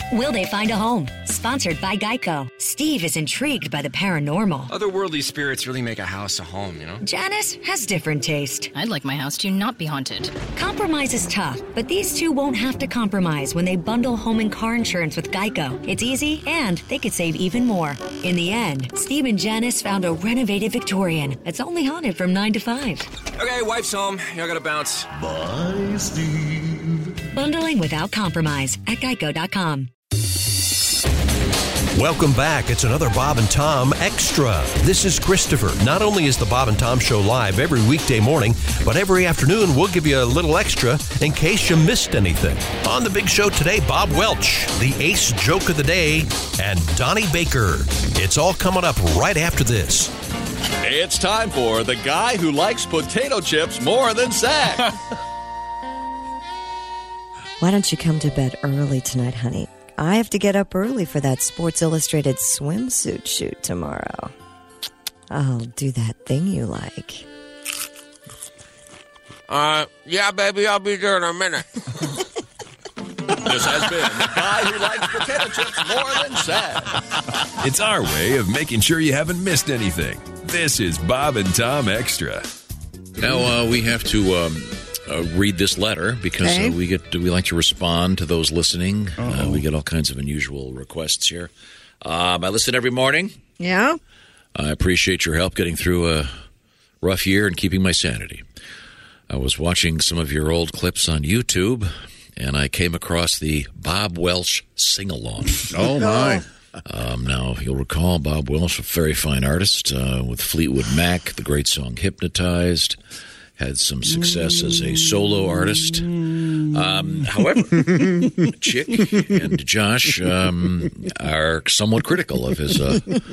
Will they find a home? Sponsored by Geico. Steve is intrigued by the paranormal. Otherworldly spirits really make a house a home, you know? Janice has different taste. I'd like my house to not be haunted. Compromise is tough, but these two won't have to compromise when they bundle home and car insurance with Geico. It's easy, and they could save even more. In the end, Steve and Janice found a renovated Victorian that's only haunted from 9 to 5. Okay, wife's home. I gotta bounce. Bye, Steve. Bundling without compromise at Geico.com. Welcome back. It's another Bob and Tom Extra. This is Christopher. Not only is the Bob and Tom Show live every weekday morning, but every afternoon we'll give you a little extra in case you missed anything. On the big show today, Bob Welch, the ace joke of the day, and Donnie Baker. It's all coming up right after this. It's time for the guy who likes potato chips more than Zach. Why don't you come to bed early tonight, honey? I have to get up early for that Sports Illustrated swimsuit shoot tomorrow. I'll do that thing you like. Yeah, baby, I'll be there in a minute. This has been the guy who likes potato chips more than Zach. It's our way of making sure you haven't missed anything. This is Bob and Tom Extra. Now we have to read this letter because we like to respond to those listening. We get all kinds of unusual requests here. I listen every morning. Yeah? I appreciate your help getting through a rough year and keeping my sanity. I was watching some of your old clips on YouTube, and I came across the Bob Welch sing-along. Oh, my. Now, you'll recall Bob Welch, a very fine artist with Fleetwood Mac, the great song Hypnotized. Had some success as a solo artist. However, Chick and Josh are somewhat critical of his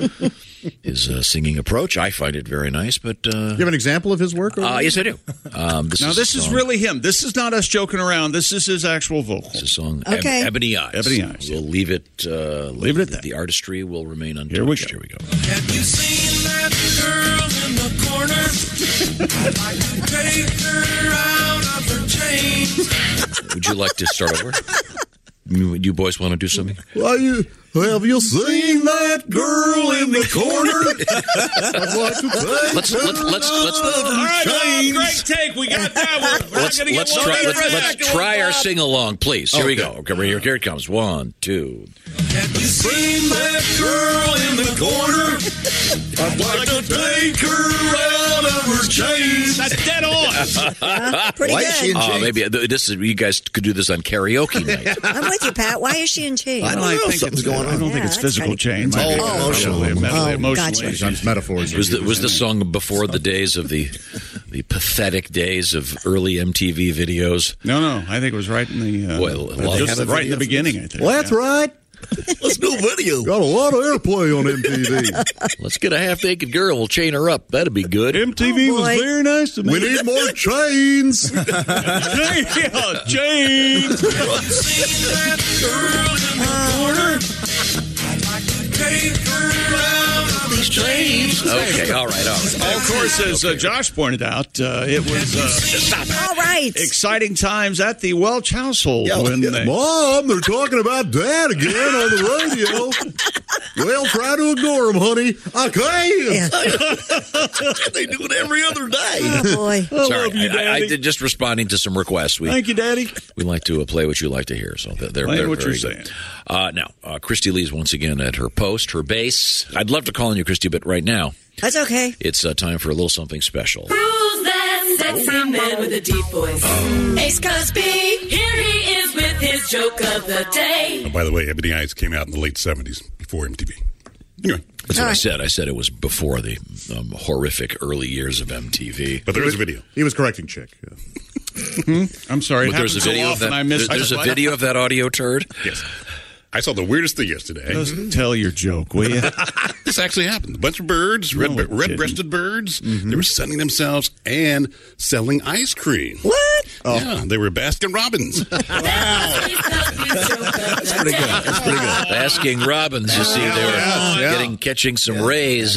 singing approach. I find it very nice, but... you have an example of his work? Yes, I do. This is really him. This is not us joking around. This is his actual vocal. It's a song, Okay. Ebony Eyes. Ebony Eyes. We'll leave it at that. The artistry will remain untouched. Here we go. Have you seen that girl in the corner? I'd like to take her out of her chains. Would you like to start over? You boys want to do something? Have you seen that girl in the corner? I'd like to take Let's All right, great take. We got that one. Let's try our sing along, please. Here we go. Okay, here it comes. 1, 2. Have you seen that girl in the corner? I'd like to take her out of her chains. That's dead on. Pretty good. Maybe this is. You guys could do this on karaoke night. I'm with you, Pat. Why is she in chains? I don't think something's going on. I don't think it's physical chains. Emotionally. Emotionally. Sometimes metaphors. Was the song before the days of the pathetic days of early MTV videos? No. I think it was right in the right in the beginning. I think. Well, that's right. Let's do video. Got a lot of airplay on MTV. Let's get a half-naked girl. We'll chain her up. That'd be good. MTV was very nice to me. We need more chains. Chains. Have you seen that girl in the corner? I'd like to take her out of her chains. Okay, all right. Of course, as Josh pointed out, it was All right. exciting times at the Welch household. Mom, they're talking about Dad again on the radio. Well, try to ignore them, honey. I can. Yeah. They do it every other day. Oh, boy. Sorry, I did just responding to some requests. Thank you, Daddy. We like to play what you like to hear, so they're what very you're good. saying. Now, Christy Lee's once again at her post, her base. I'd love to call on you, Christy, but right now That's okay. it's time for a little something special. Who's that sexy man with a deep voice? Ace Cosby. Here he is with his joke of the day. Oh, by the way, Ebony Eyes came out in the late 70s, before MTV. Anyway. That's what I said. I said it was before the horrific early years of MTV. But there is a video. He was correcting Chick. Yeah. I'm sorry. But there's a video of that. There's a video of that audio turd. Yes. I saw the weirdest thing yesterday. Just tell your joke, will you? This actually happened. A bunch of birds, red-breasted birds, they were sunning themselves and selling ice cream. What? Yeah, they were Baskin Robbins. That's pretty good. That's pretty good. Baskin Robbins, you see, they were catching some rays.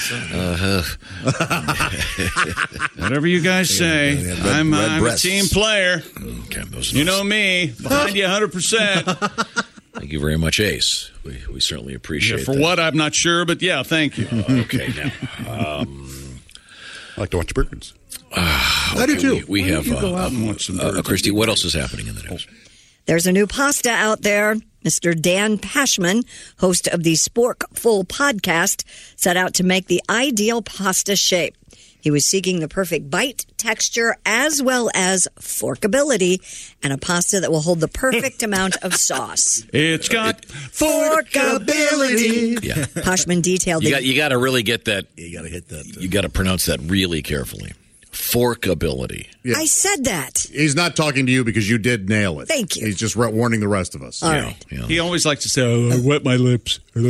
Whatever you guys say, I'm a team player. Okay, you know me, behind you 100%. Thank you very much, Ace. We certainly appreciate For that. what, I'm not sure, but yeah, thank you. Okay, now. I like to watch birds. I do too. We have, you go out and watch some birds? Christy, what else is happening in the news? There's a new pasta out there. Mr. Dan Pashman, host of the Sporkful podcast, set out to make the ideal pasta shape. He was seeking the perfect bite, texture, as well as forkability, and a pasta that will hold the perfect amount of sauce. It's got forkability. Yeah. Pashman detailed You got to really get that. You got to hit that. You got to pronounce that really carefully. Forkability. Yeah. I said that. He's not talking to you because you did nail it. Thank you. He's just warning the rest of us. All right. Yeah. He always likes to say, "Oh, I wet my lips." But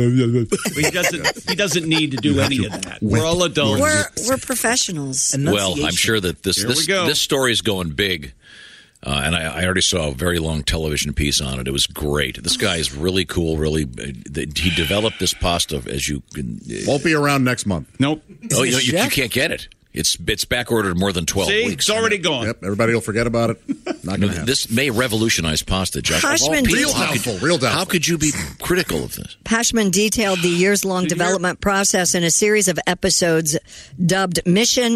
he doesn't need to do any of that. We're all adults. We're professionals. Well, I'm sure that this story is going big. And I already saw a very long television piece on it. It was great. This guy is really cool. Really, he developed this pasta as you can. Won't be around next month. Nope. Oh, you can't get it. It's back ordered more than 12 See, weeks. it's already gone. Yep, everybody will forget about it. Not going to happen. This may revolutionize pasta, Josh. Pashman, Real doubtful. How could you be critical of this? Pashman detailed the years-long development process in a series of episodes dubbed Mission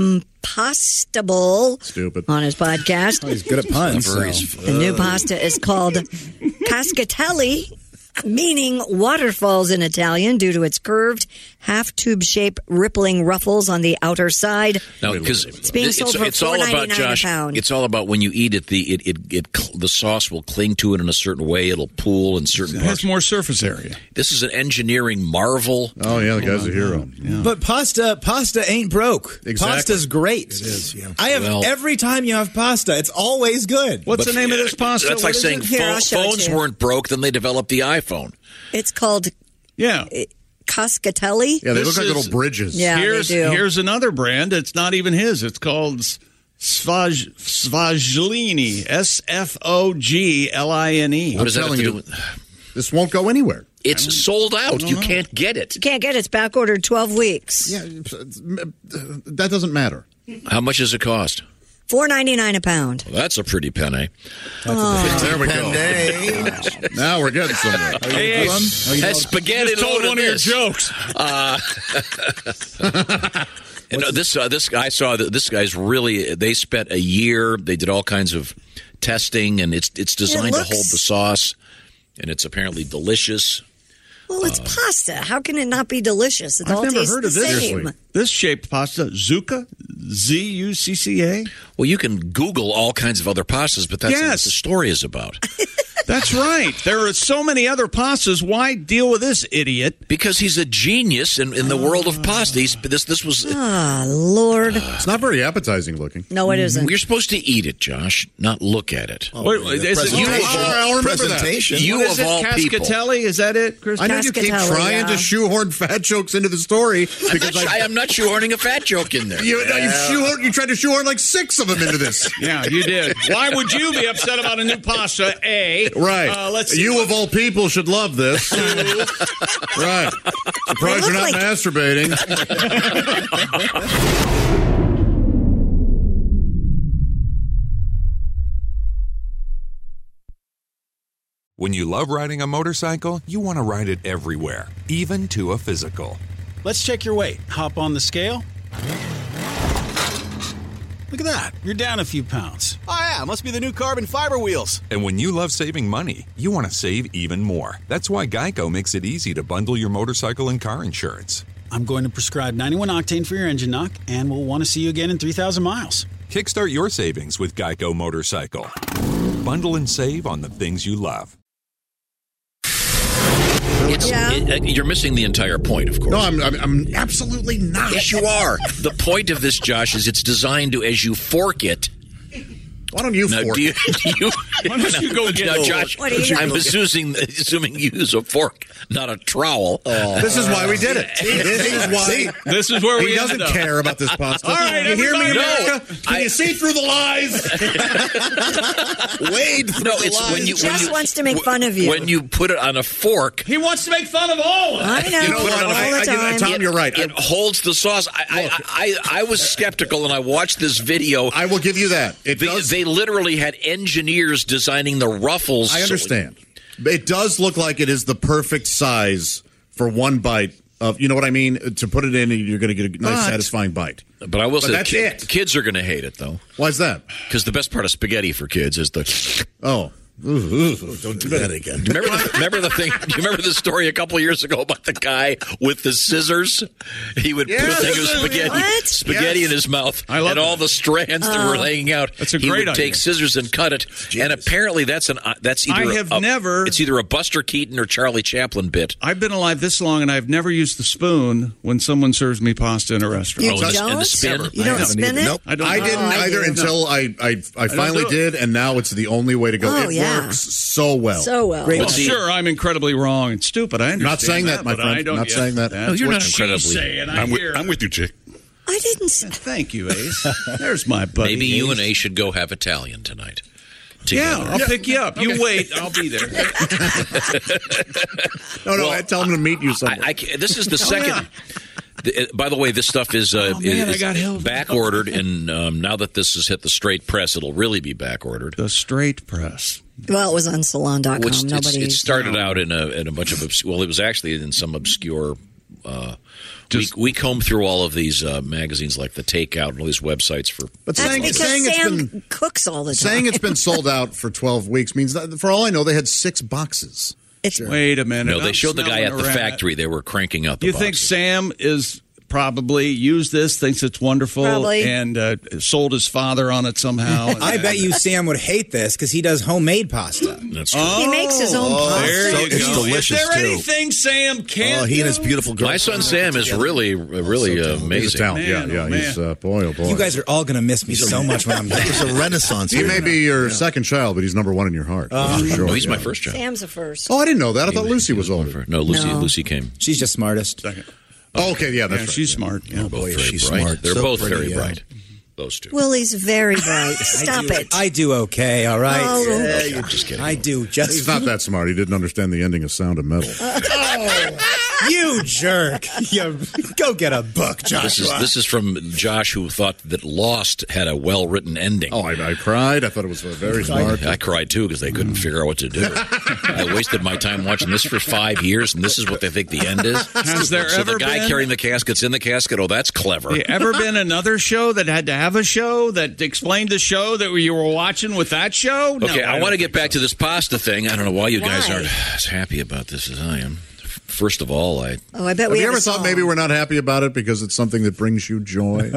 Impostable on his podcast. Oh, he's good at puns. The new pasta is called Cascatelli, meaning waterfalls in Italian, due to its curved, half-tube-shaped, rippling ruffles on the outer side. No, because it's being sold for it's all about, Josh. a pound. It's all about when you eat it, the sauce will cling to it in a certain way. It'll pool in certain It parts. has more surface area. This is an engineering marvel. Oh yeah, the guy's a hero. Yeah. But pasta ain't broke. Exactly. Pasta's great. It is. Yeah. I have every time you have pasta, it's always good. What's the name of this pasta? That's like saying phones weren't broke, then they developed the iPhone. It's called Cascatelli. Yeah, they look like little bridges. Yeah, they do. Here's another brand. It's not even his. It's called Sfoglini. Sfoglini. What does that have to do with? This won't go anywhere. It's sold out. You can't get it. You can't get it. It's back ordered 12 weeks. Yeah, that doesn't matter. How much does it cost? $4.99 a pound. Well, that's a pretty penny. There we go. Now we're getting somewhere. Has spaghetti You just told one of your this. jokes. And this guy saw that this guy's really. They spent a year. They did all kinds of testing, and it's designed to hold the sauce, and it's apparently delicious. Well, it's pasta. How can it not be delicious? It all tastes the same. This shaped pasta, Zucca, Z-U-C-C-A. Well, you can Google all kinds of other pastas, but that's not what the story is about. That's right. There are so many other pastas. Why deal with this idiot? Because he's a genius in the world of pasta. This was. Lord. It's not very appetizing looking. No, it isn't. You're supposed to eat it, Josh, not look at it. Presentation. You What is of it, all people. Cascatelli? Is that it, Chris? I know you keep trying to shoehorn fat jokes into the story because I'm not shoehorning a fat joke in there. You tried to shoehorn like 6 of them into this. Yeah, you did. Why would you be upset about a new pasta? A. Right. Let's see. You of all people should love this. Right. Surprised you're not masturbating. When you love riding a motorcycle, you want to ride it everywhere, even to a physical. Let's check your weight. Hop on the scale. Look at that. You're down a few pounds. Oh, yeah. Must be the new carbon fiber wheels. And when you love saving money, you want to save even more. That's why Geico makes it easy to bundle your motorcycle and car insurance. I'm going to prescribe 91 octane for your engine knock, and we'll want to see you again in 3,000 miles. Kickstart your savings with Geico Motorcycle. Bundle and save on the things you love. You're missing the entire point, of course. No, I'm absolutely not. Yes, you are. The point of this, Josh, is it's designed to, as you fork it. Why don't you fork it? Why don't you go get it? Josh, I'm assuming you use a fork, not a trowel. This is why we did it. This is where we He doesn't ended up. care about this pasta. All right, you hear me, everybody. America? Can you see through the lies? Wade through the lies. When you Just wants to make fun of you. When you put it on a fork. He wants to make fun of all of us. I know. You put it on all the time. Tom, you're right. It holds the sauce. I was skeptical, and I watched this video. I will give you that. They literally had engineers designing the ruffles. I understand. It does look like it is the perfect size for one bite of, you know what I mean? To put it in, and you're going to get a nice, satisfying bite. But I will say that's it. Kids are going to hate it, though. Why is that? Because the best part of spaghetti for kids is the... Oh. Don't do that again. Do you remember the thing? Do you remember the story a couple of years ago about the guy with the scissors? He would put a thing of spaghetti in his mouth, and all the strands that were laying out. That's a he great would idea. take scissors and cut it. And apparently, that's either it's either a Buster Keaton or Charlie Chaplin bit. I've been alive this long, and I've never used the spoon when someone serves me pasta in a restaurant. You don't? And the spin? You don't spin it? Nope. I didn't either until I finally did, and now it's the only way to go. It works so well. So well. Well, sure, I'm incredibly wrong and stupid. I understand. Not saying that, my friend. Not saying that. No, you're what not incredibly. she's saying. I'm with you, Chick. I didn't say. Thank you, Ace. There's my buddy. Maybe you and Ace should go have Italian tonight. Yeah, Together. I'll pick you up. You wait. I'll be there. I tell him to meet you somewhere. This is the second. By the way, this stuff is back ordered, and now that this has hit the straight press, it'll really be back ordered. The straight press. Well, it was on Salon.com. It started out in a bunch of well, it was actually in some obscure. We comb through all of these magazines like The Takeout and all these websites for. But That's saying because Sam it's been cooks all the time. saying it's been sold out for 12 weeks means that, for all I know, they had 6 boxes. Wait a minute. No, they showed the guy at the factory. They were cranking out the You boxes. think Sam is probably used this, thinks it's wonderful, Probably. and sold his father on it somehow? I bet you Sam would hate this because he does homemade pasta. That's true. He makes his own pasta. There you It's go. delicious, Is there too. anything Sam can't Oh, he and do? his beautiful girl. My son Sam is really amazing. He's a talent. Man, Yeah. oh, He's boy, oh boy. You guys are all going to miss me so much when I'm gone. He's a renaissance. He may be your second child, but he's number one in your heart. For sure. Oh, he's my first child. Sam's the first. Oh, I didn't know that. I thought Lucy was older. No, Lucy came. She's just smartest. Second. Oh, okay, yeah, that's right. She's smart. Yeah. Both boy, very she's bright. smart. They're So both pretty, very yeah. bright. Those two. Willie's very bright. Stop it. I do okay, all right? Oh. You're just kidding. I do just He's not that smart. He didn't understand the ending of Sound of Metal. You jerk. You, go get a book, Joshua. This is from Josh, who thought that Lost had a well-written ending. Oh, I cried. I thought it was very smart. I cried, too, because they couldn't figure out what to do. I wasted my time watching this for 5 years, and this is what they think the end is? Has there So ever the guy been... carrying the casket's in the casket? Oh, that's clever. Ever been another show that had to have a show that explained the show that you were watching with that show? Okay, No, I want to get back so. to this pasta thing. I don't know why you guys Why? aren't as happy about this as I am. First of all, I bet Have we you have ever a thought song. maybe we're not happy about it because it's something that brings you joy?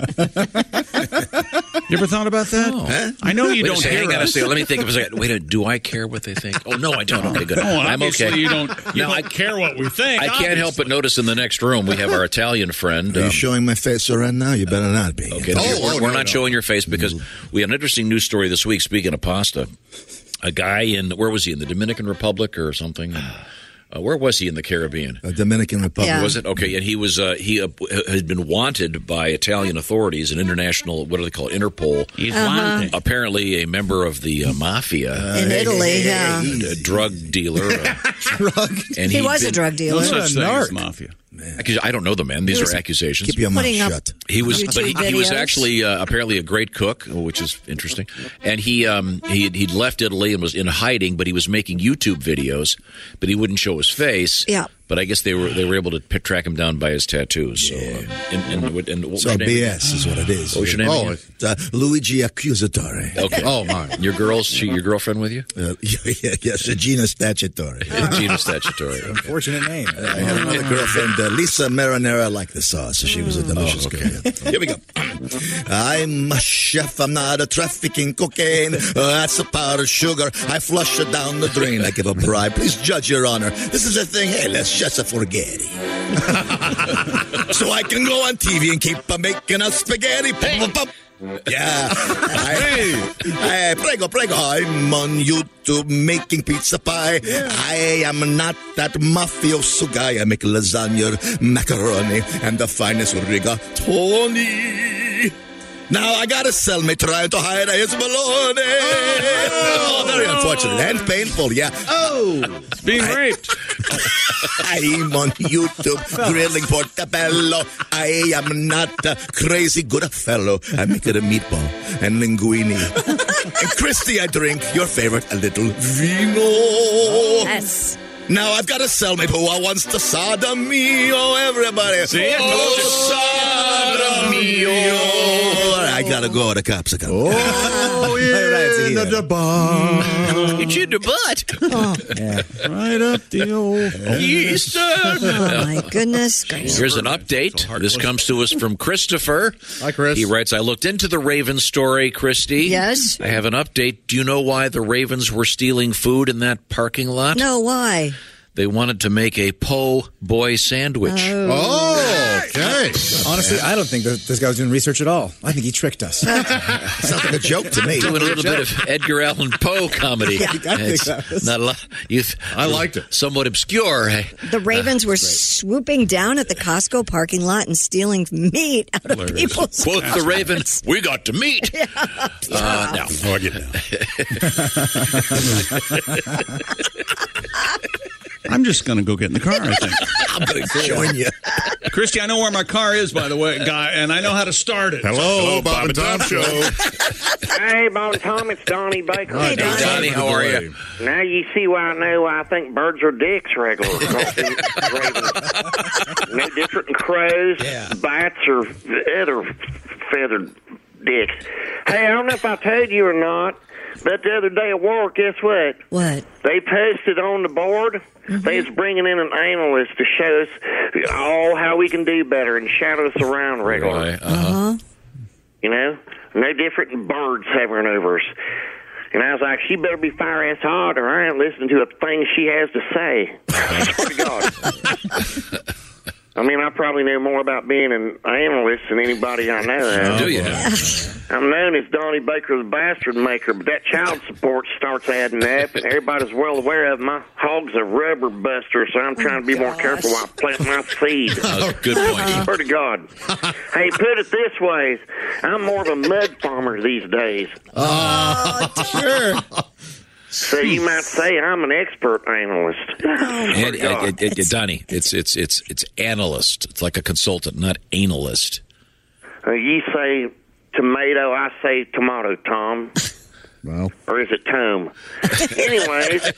You ever thought about that? Huh? I know you Wait a don't second, hear hang on a us. second. Let me think of a second. Wait, do I care what they think? Oh, no, I don't. Okay, good. Oh, I'm obviously okay. you don't care what we think. I can't help but notice in the next room we have our Italian friend. Are you showing my face right now? You better not be. Okay, we're not showing your face because we had an interesting news story this week. Speaking of pasta, a guy where was he, in the Dominican Republic or something? Where was he in the Caribbean? Dominican Republic. Yeah. Was it? Okay, and he was he had been wanted by Italian authorities, an international, what do they call it, Interpol. He's wanted. Apparently a member of the mafia. In Italy, yeah. A drug dealer. And He was a drug No dealer. such thing as mafia. I don't know the man. These are accusations. Keep your mouth Putting up shut. He was, YouTube but he was videos. actually apparently a great cook, which is interesting. And he'd left Italy and was in hiding, but he was making YouTube videos, but he wouldn't show his face. Yeah. But I guess they were able to track him down by his tattoos. So, and what was So your name? BS is what it is. What was your name? Oh, again? Luigi Accusatore. Okay. Oh, my. Your girlfriend with you? Yes, Regina Statutory. Gina Statutory. Okay. Unfortunate name. I had another girlfriend, Lisa Marinara. I like the sauce. She was a delicious girl. Here we go. I'm a chef. I'm not a trafficking cocaine. That's a powdered sugar. I flush it down the drain. I give a bribe. Please judge, Your Honor. This is a thing. Hey, let's just forget it. So I can go on TV and keep making a spaghetti. Yeah. Hey, prego. I'm on YouTube making pizza pie. I am not that mafioso guy. I make lasagna, macaroni, and the finest rigatoni. Now I gotta sell me trying to hide his baloney. Oh, very unfortunate and painful, yeah. Oh, being raped. I'm on YouTube grilling portobello. I am not a crazy good fellow. I make it a meatball and linguine. And Christy, I drink your favorite, a little vino. Yes. Now I've got a cellmate who wants to sodomio, everybody. See? Sodomio. I gotta go. The cops are coming. Oh, yeah, the bar. It's in the butt. Right up the old Oh, my goodness. Here's an update. This comes to us from Christopher. Hi, Chris. He writes, I looked into the Ravens story, Christy. Yes? I have an update. Do you know why the Ravens were stealing food in that parking lot? No, why? They wanted to make a po' boy sandwich. Oh, okay. Honestly, I don't think that this guy was doing research at all. I think he tricked us. Sounds like a joke to me. Doing a little bit of Edgar Allan Poe comedy. Yeah, I think It's that was- not a lot. I liked it. Somewhat obscure. The Ravens were swooping down at the Costco parking lot and stealing meat out of people's Quote the Raven, cars. we got to meet. No. Oh, I get it now. I'm just going to go get in the car, I think. I'm going to join you. Christy, I know where my car is, by the way, guy, and I know how to start it. Hello, Bob and Tom Show. Hey, Bob and Tom, it's Donnie Baker. Hey, Donnie. Donnie, how are you? Now you see why I know I think birds are dicks regular. Ravens. No different than crows, bats, or other feathered dicks. Hey, I don't know if I told you or not, but the other day at work, guess what? What? They posted on the board. They was bringing in an analyst to show us all how we can do better and shadow us around regular. Right, You know, no different than birds hovering over us. And I was like, she better be fire-ass hot or I ain't listening to a thing she has to say. I swear to God. I mean, I probably know more about being an analyst than anybody I know. Do you? I'm known as Donnie Baker the Bastard Maker, but that child support starts adding up, and everybody's well aware of my hog's a rubber buster, so I'm trying to be more careful while I plant my seed. Oh, good point. I swear to God. Hey, put it this way. I'm more of a mud farmer these days. Oh, Sure. So you might say I'm an expert analyst. And, Donnie, it's analyst. It's like a consultant, not analyst. You say tomato, I say tomato, Tom. Well, or is it Tom? Anyways,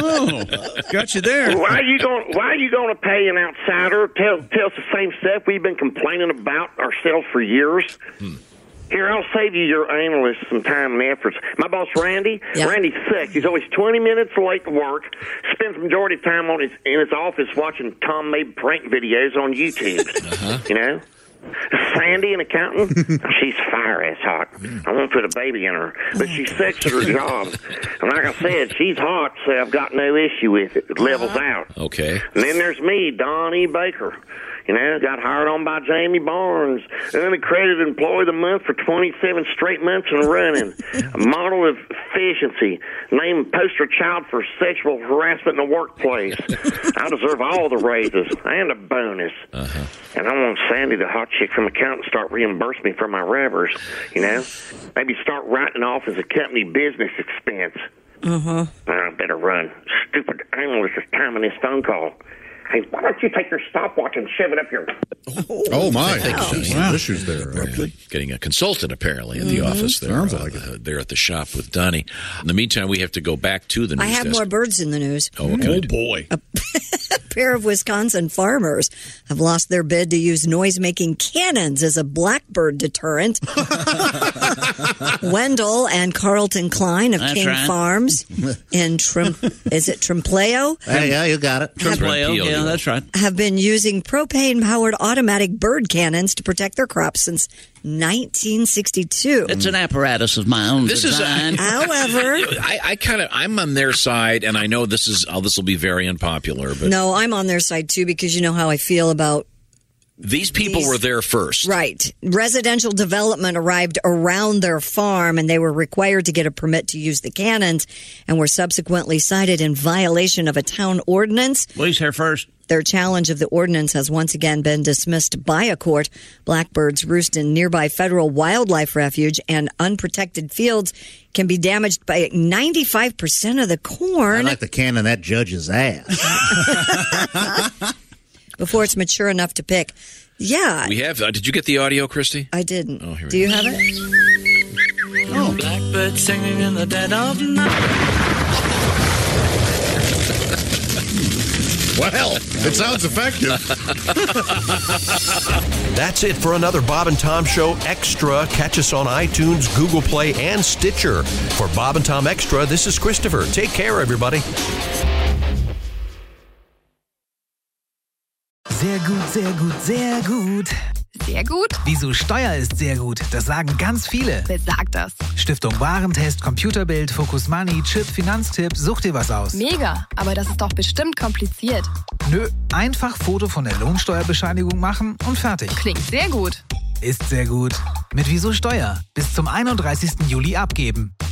got you there. Why are you going to pay an outsider? Tell us the same stuff we've been complaining about ourselves for years. Here, I'll save you your analysts some time and efforts. My boss, Randy, Randy's sick. He's always 20 minutes late to work. Spends the majority of time in his office watching Tom made prank videos on YouTube. You know? Sandy, an accountant, she's fire-ass hot. I won't put a baby in her, but she's sick at her job. And like I said, she's hot, so I've got no issue with it. It levels out. Okay. And then there's me, Donnie Baker. You know, got hired on by Jamie Barnes. Unaccredited employee of the month for 27 straight months and running. A model of efficiency. Named poster child for sexual harassment in the workplace. I deserve all the raises and a bonus. And I want Sandy, the hot chick from accounting, to start reimbursing me for my rubbers. You know, maybe start writing off as a company business expense. I better run. Stupid analyst is timing this phone call. Hey, why don't you take your stopwatch and shove it up your... Oh, my. Wow. Issues there. Getting a consultant, apparently, in the office there. Sounds like it. There at the shop with Donnie. In the meantime, we have to go back to the news I have desk. more birds in the news. Oh, okay. Oh, boy. A pair of Wisconsin farmers have lost their bid to use noise-making cannons as a blackbird deterrent. Wendell and Carlton Klein of King Farms in Trempealeau? Yeah, you got it. Trempealeau, yeah, that's right. Have been using propane-powered automatic bird cannons to protect their crops since 1962. It's an apparatus of my own design. However, I'm on their side, and I know this will be very unpopular. But no, I'm on their side too because you know how I feel about These people were there first. Right. Residential development arrived around their farm, and they were required to get a permit to use the cannons and were subsequently cited in violation of a town ordinance. Police here first. Their challenge of the ordinance has once again been dismissed by a court. Blackbirds roost in nearby federal wildlife refuge, and unprotected fields can be damaged by 95% of the corn. I like the cannon that judge's ass. Before it's mature enough to pick. Yeah. We have. Did you get the audio, Christy? I didn't. Oh, here Do you have it? Oh. Blackbird singing in the dead of night. Well, it sounds effective. That's it for another Bob and Tom Show Extra. Catch us on iTunes, Google Play, and Stitcher. For Bob and Tom Extra, this is Christopher. Take care, everybody. Sehr gut, sehr gut, sehr gut. Sehr gut? Wieso Steuer ist sehr gut? Das sagen ganz viele. Wer sagt das? Stiftung Warentest, Computerbild, Focus Money, Chip, Finanztipp, such dir was aus. Mega, aber das ist doch bestimmt kompliziert. Nö, einfach Foto von der Lohnsteuerbescheinigung machen und fertig. Klingt sehr gut. Ist sehr gut. Mit Wieso Steuer. Bis zum 31. Juli abgeben.